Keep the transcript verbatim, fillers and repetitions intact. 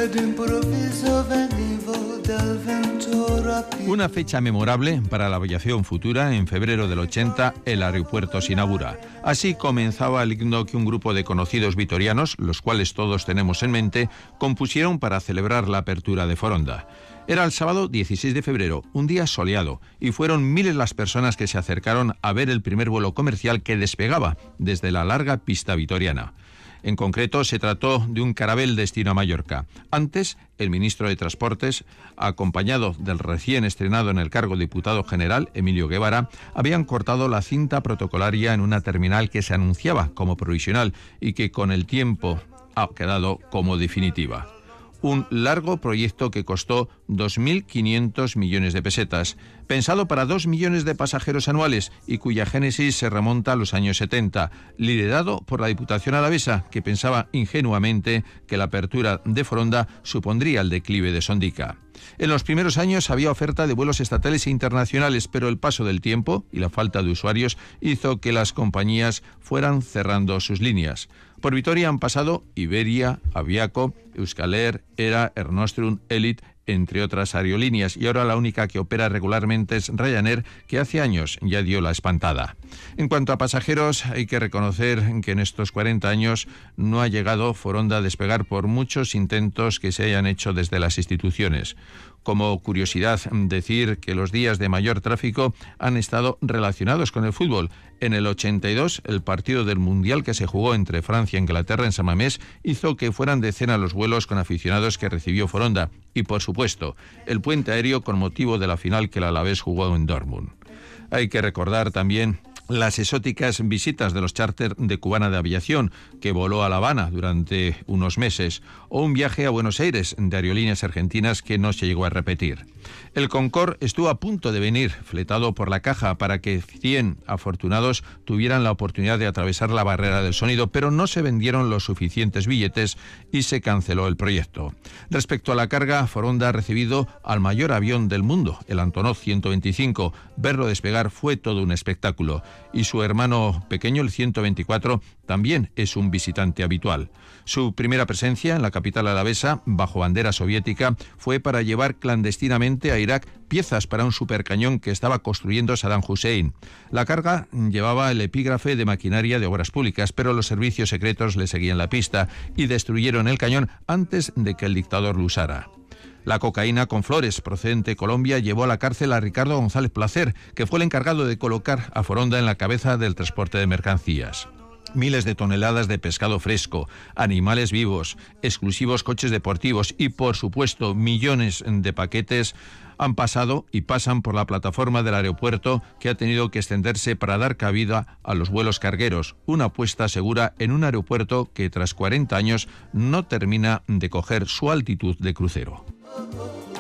Una fecha memorable para la aviación futura. En febrero del ochenta, el aeropuerto se inaugura. Así comenzaba el himno que un grupo de conocidos vitorianos, los cuales todos tenemos en mente, compusieron para celebrar la apertura de Foronda. Era el sábado dieciséis de febrero, un día soleado, y fueron miles las personas que se acercaron a ver el primer vuelo comercial que despegaba desde la larga pista vitoriana. En concreto, se trató de un Caravelle destino a Mallorca. Antes, el ministro de Transportes, acompañado del recién estrenado en el cargo diputado general, Emilio Guevara, habían cortado la cinta protocolaria en una terminal que se anunciaba como provisional y que con el tiempo ha quedado como definitiva. Un largo proyecto que costó dos mil quinientos millones de pesetas, pensado para dos millones de pasajeros anuales y cuya génesis se remonta a los años setenta, liderado por la Diputación Alavesa, que pensaba ingenuamente que la apertura de Foronda supondría el declive de Sondica. En los primeros años había oferta de vuelos estatales e internacionales, pero el paso del tiempo y la falta de usuarios hizo que las compañías fueran cerrando sus líneas. Por Vitoria han pasado Iberia, Aviaco, Euskal Air, Era, Air Nostrum, Elite, entre otras aerolíneas, y ahora la única que opera regularmente es Ryanair, que hace años ya dio la espantada. En cuanto a pasajeros, hay que reconocer que en estos cuarenta años no ha llegado Foronda a despegar por muchos intentos que se hayan hecho desde las instituciones. Como curiosidad, decir que los días de mayor tráfico han estado relacionados con el fútbol. En el ochenta y dos, el partido del Mundial que se jugó entre Francia e Inglaterra en San Mamés hizo que fueran decenas los vuelos con aficionados que recibió Foronda. Y, por supuesto, el puente aéreo con motivo de la final que el Alavés jugó en Dortmund. Hay que recordar también las exóticas visitas de los charter de Cubana de Aviación, que voló a La Habana durante unos meses, o un viaje a Buenos Aires de Aerolíneas Argentinas que no se llegó a repetir. El Concorde estuvo a punto de venir, fletado por la Caja, para que cien afortunados tuvieran la oportunidad de atravesar la barrera del sonido, pero no se vendieron los suficientes billetes y se canceló el proyecto. Respecto a la carga, Foronda ha recibido al mayor avión del mundo, el Antonov ciento veinticinco. Verlo despegar fue todo un espectáculo. Y su hermano pequeño, el ciento veinticuatro, también es un visitante habitual. Su primera presencia en la capital alavesa, bajo bandera soviética, fue para llevar clandestinamente a Irak piezas para un supercañón que estaba construyendo Saddam Hussein. La carga llevaba el epígrafe de maquinaria de obras públicas, pero los servicios secretos le seguían la pista y destruyeron el cañón antes de que el dictador lo usara. La cocaína con flores procedente de Colombia llevó a la cárcel a Ricardo González Placer, que fue el encargado de colocar a Foronda en la cabeza del transporte de mercancías. Miles de toneladas de pescado fresco, animales vivos, exclusivos coches deportivos y, por supuesto, millones de paquetes han pasado y pasan por la plataforma del aeropuerto, que ha tenido que extenderse para dar cabida a los vuelos cargueros. Una apuesta segura en un aeropuerto que tras cuarenta años no termina de coger su altitud de crucero.